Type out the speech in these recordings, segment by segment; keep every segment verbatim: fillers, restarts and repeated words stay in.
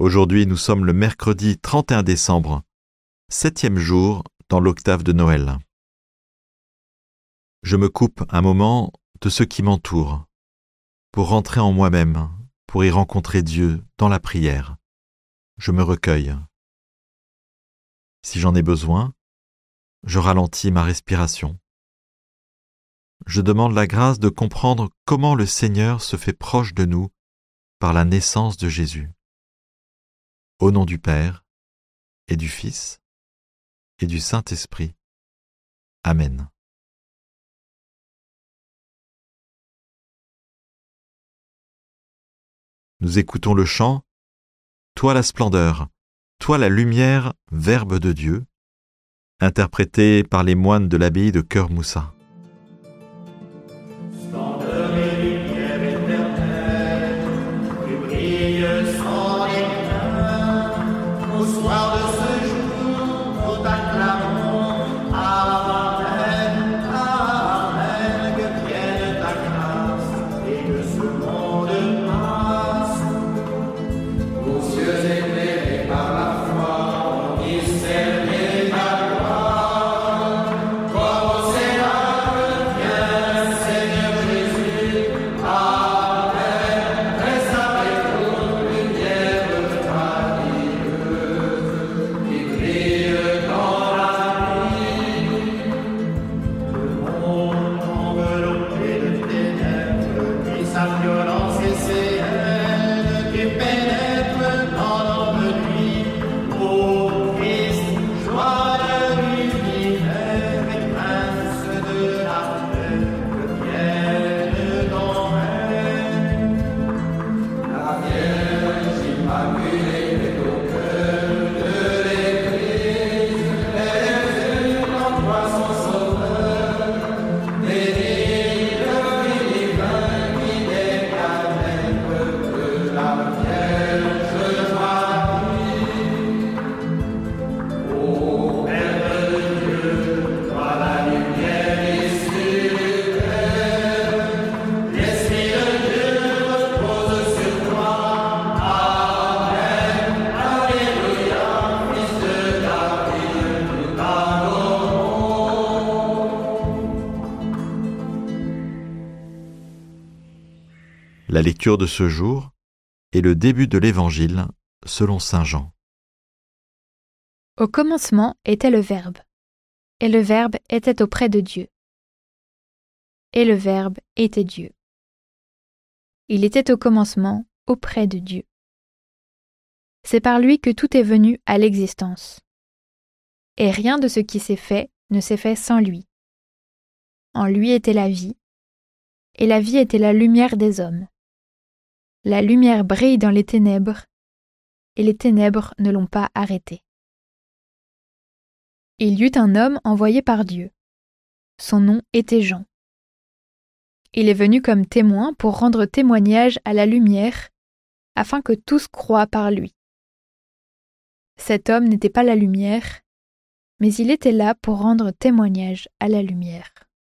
Aujourd'hui, nous sommes le mercredi trente et un décembre, septième jour dans l'octave de Noël. Je me coupe un moment de ce qui m'entoure pour rentrer en moi-même, pour y rencontrer Dieu dans la prière. Je me recueille. Si j'en ai besoin, je ralentis ma respiration. Je demande la grâce de comprendre comment le Seigneur se fait proche de nous par la naissance de Jésus. Au nom du Père, et du Fils, et du Saint-Esprit. Amen. Nous écoutons le chant « Toi la splendeur, toi la lumière, Verbe de Dieu », interprété par les moines de l'abbaye de Cœur-Moussat. Splendeur et lumière éternelle, tu brilles sans éclat. Au soir de ce jour, nous t'acclamons. Amen, Amen, que vienne ta grâce et que ce monde passe. Aux cieux éclairés par la foi, on discerne ta gloire. Comme au cénacle, viens, Seigneur Jésus. Amen, reste avec nous, lumière radieuse, qui brille dans la nuit. Le monde enveloppé de ténèbres, qui sa violence et ses haines, qui pénètre dans notre nuit. Ô Christ, joie de l'univers et prince de la paix, que vienne ton règne. La Vierge Immaculée est au cœur de l'Église, elle est venue en toi son sauveur. Bénis le fruit divin qui décale de la Vierge Marie. Ô Père de Dieu, toi la lumière issue du cœur, l'Esprit de Dieu repose sur toi. Amen, Alléluia, Fils de David, nous t'adorons. La lecture de ce jour est le début de l'Évangile selon saint Jean. Au commencement était le Verbe, et le Verbe était auprès de Dieu. Et le Verbe était Dieu. Il était au commencement auprès de Dieu. C'est par lui que tout est venu à l'existence. Et rien de ce qui s'est fait ne s'est fait sans lui. En lui était la vie, et la vie était la lumière des hommes. La lumière brille dans les ténèbres, et les ténèbres ne l'ont pas arrêtée. Il y eut un homme envoyé par Dieu. Son nom était Jean. Il est venu comme témoin pour rendre témoignage à la lumière, afin que tous croient par lui. Cet homme n'était pas la lumière, mais il était là pour rendre témoignage à la lumière.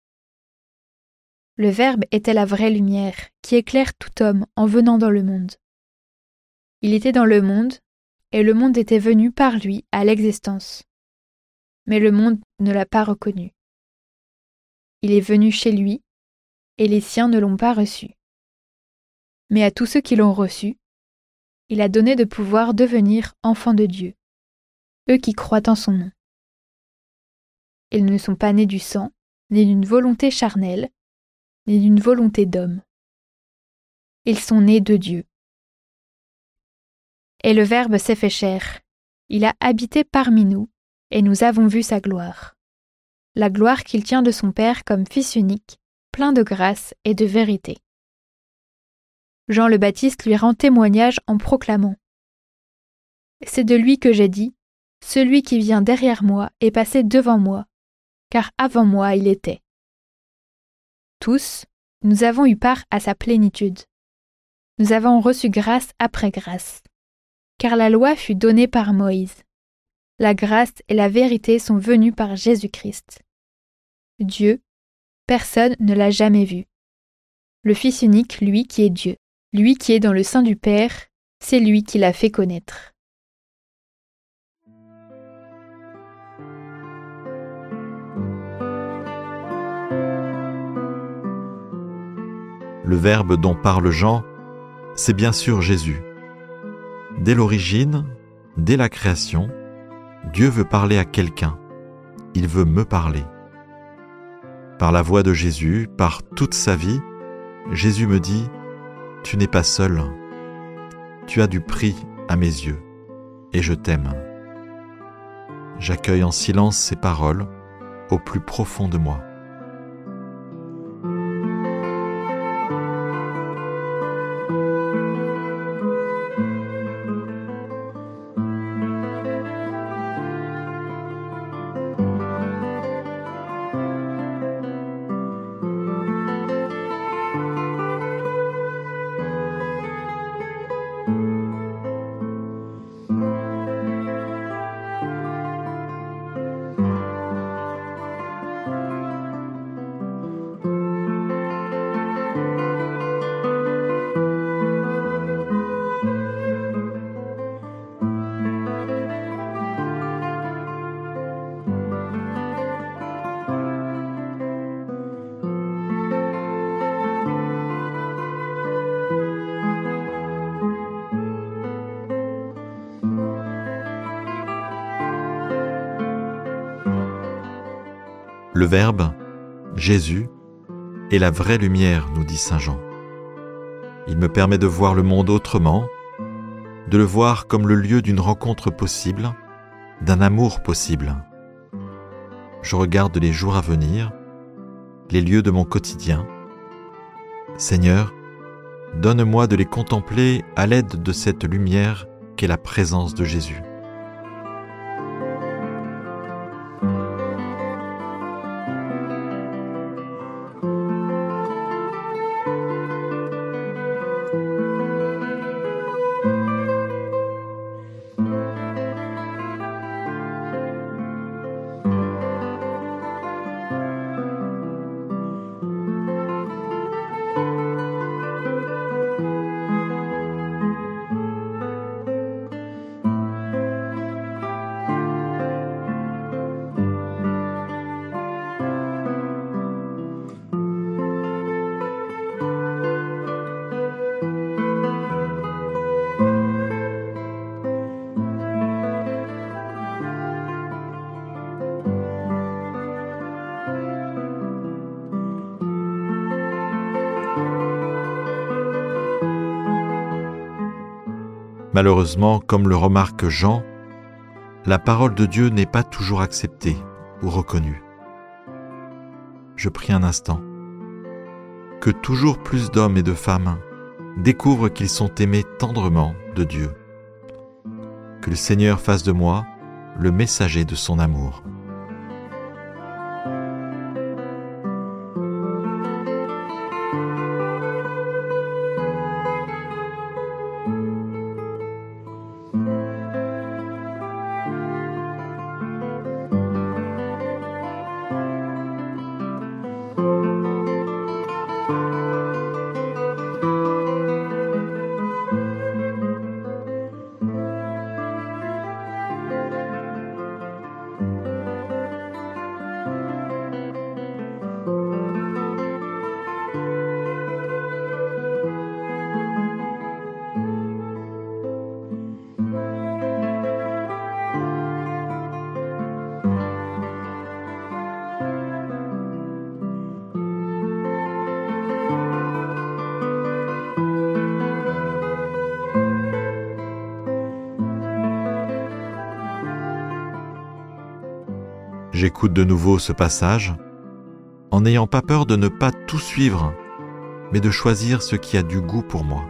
Le Verbe était la vraie lumière, qui éclaire tout homme en venant dans le monde. Il était dans le monde, et le monde était venu par lui à l'existence. Mais le monde ne l'a pas reconnu. Il est venu chez lui, et les siens ne l'ont pas reçu. Mais à tous ceux qui l'ont reçu, il a donné de pouvoir devenir enfants de Dieu, eux qui croient en son nom. Ils ne sont pas nés du sang, ni d'une volonté charnelle, ni d'une volonté d'homme. Ils sont nés de Dieu. Et le Verbe s'est fait chair. Il a habité parmi nous, et nous avons vu sa gloire. La gloire qu'il tient de son Père comme Fils unique, plein de grâce et de vérité. Jean le Baptiste lui rend témoignage en proclamant « C'est de lui que j'ai dit, celui qui vient derrière moi est passé devant moi, car avant moi il était. » Tous, nous avons eu part à sa plénitude. Nous avons reçu grâce après grâce, car la loi fut donnée par Moïse. La grâce et la vérité sont venues par Jésus-Christ. Dieu, personne ne l'a jamais vu. Le Fils unique, lui qui est Dieu, lui qui est dans le sein du Père c'est lui qui l'a fait connaître. Le Verbe dont parle Jean, c'est bien sûr Jésus. Dès l'origine, dès la création, Dieu veut parler à quelqu'un. Il veut me parler. Par la voix de Jésus, par toute sa vie, Jésus me dit « Tu n'es pas seul. Tu as du prix à mes yeux, et je t'aime. » J'accueille en silence ces paroles au plus profond de moi. Le Verbe, Jésus, est la vraie lumière, nous dit saint Jean. Il me permet de voir le monde autrement, de le voir comme le lieu d'une rencontre possible, d'un amour possible. Je regarde les jours à venir, les lieux de mon quotidien. Seigneur, donne-moi de les contempler à l'aide de cette lumière qu'est la présence de Jésus. Malheureusement, comme le remarque Jean, la parole de Dieu n'est pas toujours acceptée ou reconnue. Je prie un instant. Que toujours plus d'hommes et de femmes découvrent qu'ils sont aimés tendrement de Dieu. Que le Seigneur fasse de moi le messager de son amour. J'écoute de nouveau ce passage, en n'ayant pas peur de ne pas tout suivre, mais de choisir ce qui a du goût pour moi.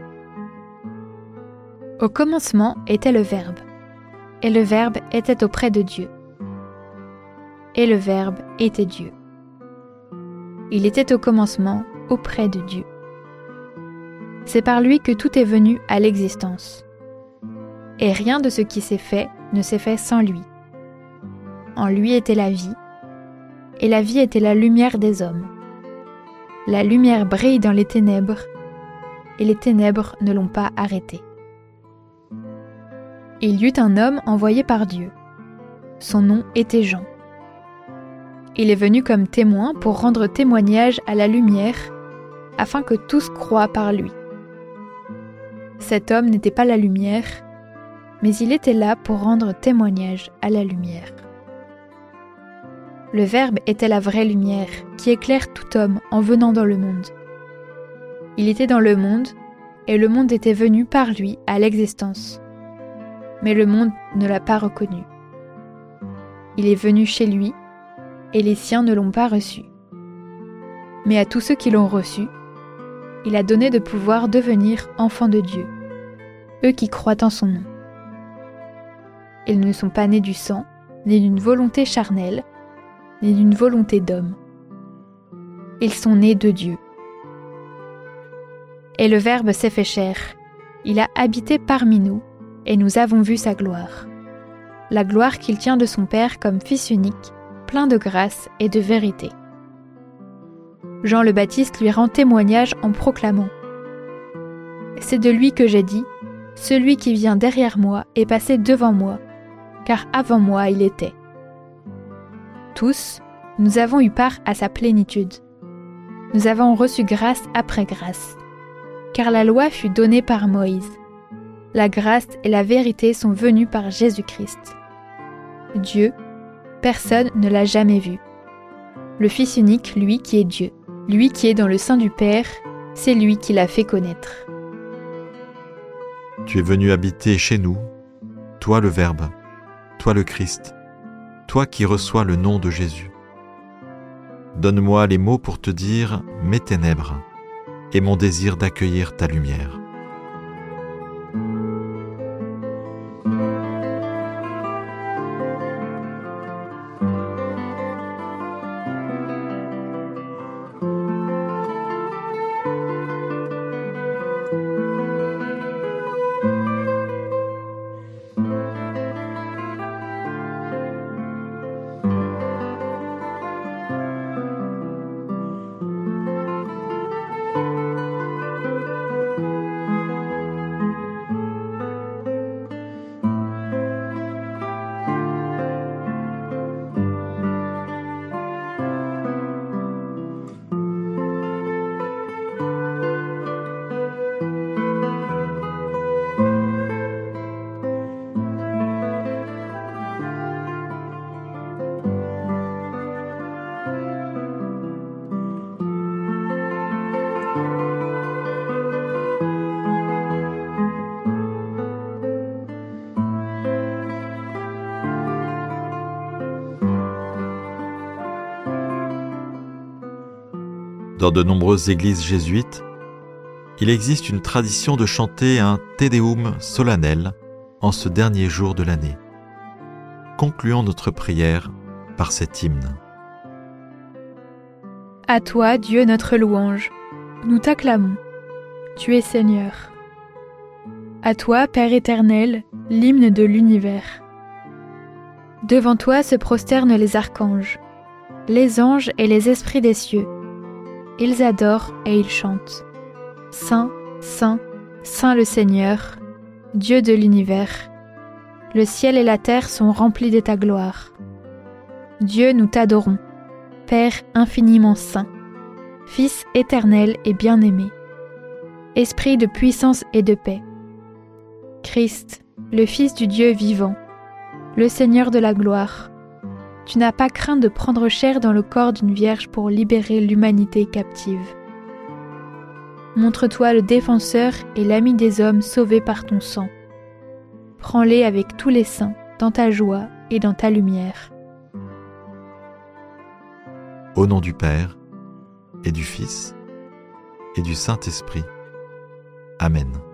Au commencement était le Verbe, et le Verbe était auprès de Dieu. Et le Verbe était Dieu. Il était au commencement auprès de Dieu. C'est par lui que tout est venu à l'existence. Et rien de ce qui s'est fait ne s'est fait sans lui. En lui était la vie, et la vie était la lumière des hommes. La lumière brille dans les ténèbres, et les ténèbres ne l'ont pas arrêtée. Il y eut un homme envoyé par Dieu. Son nom était Jean. Il est venu comme témoin pour rendre témoignage à la lumière, afin que tous croient par lui. Cet homme n'était pas la lumière, mais il était là pour rendre témoignage à la lumière. Le Verbe était la vraie lumière, qui éclaire tout homme en venant dans le monde. Il était dans le monde, et le monde était venu par lui à l'existence. Mais le monde ne l'a pas reconnu. Il est venu chez lui, et les siens ne l'ont pas reçu. Mais à tous ceux qui l'ont reçu, il a donné de pouvoir devenir enfants de Dieu, eux qui croient en son nom. Ils ne sont pas nés du sang, ni d'une volonté charnelle, ni d'une volonté d'homme. Ils sont nés de Dieu. Et le Verbe s'est fait chair, il a habité parmi nous, et nous avons vu sa gloire. La gloire qu'il tient de son Père comme Fils unique, plein de grâce et de vérité. Jean le Baptiste lui rend témoignage en proclamant « C'est de lui que j'ai dit, celui qui vient derrière moi est passé devant moi, car avant moi il était. » Tous, nous avons eu part à sa plénitude. Nous avons reçu grâce après grâce, car la loi fut donnée par Moïse. La grâce et la vérité sont venues par Jésus-Christ. Dieu, personne ne l'a jamais vu. Le Fils unique, lui qui est Dieu, lui qui est dans le sein du Père, c'est lui qui l'a fait connaître. Tu es venu habiter chez nous, toi le Verbe, toi le Christ, toi qui reçois le nom de Jésus. Donne-moi les mots pour te dire mes ténèbres et mon désir d'accueillir ta lumière. Dans de nombreuses églises jésuites, il existe une tradition de chanter un Te Deum solennel en ce dernier jour de l'année. Concluons notre prière par cet hymne. À toi, Dieu notre louange, nous t'acclamons, tu es Seigneur. À toi, Père éternel, l'hymne de l'univers. Devant toi se prosternent les archanges, les anges et les esprits des cieux. Ils adorent et ils chantent. Saint, Saint, Saint le Seigneur, Dieu de l'univers. Le ciel et la terre sont remplis de ta gloire. Dieu, nous t'adorons, Père infiniment saint, Fils éternel et bien-aimé, Esprit de puissance et de paix. Christ, le Fils du Dieu vivant, le Seigneur de la gloire, tu n'as pas craint de prendre chair dans le corps d'une vierge pour libérer l'humanité captive. Montre-toi le défenseur et l'ami des hommes sauvés par ton sang. Prends-les avec tous les saints dans ta joie et dans ta lumière. Au nom du Père, et du Fils, et du Saint-Esprit. Amen.